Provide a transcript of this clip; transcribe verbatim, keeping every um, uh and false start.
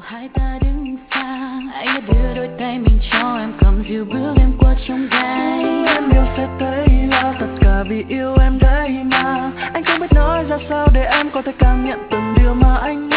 hai ta đứng xa. Anh đã đưa đôi tay mình cho em, cầm dìu bước em qua trong gai. Em yêu sẽ thấy là tất cả vì yêu em đấy mà. Anh không biết nói ra sao để em có thể cảm nhận từng điều mà anh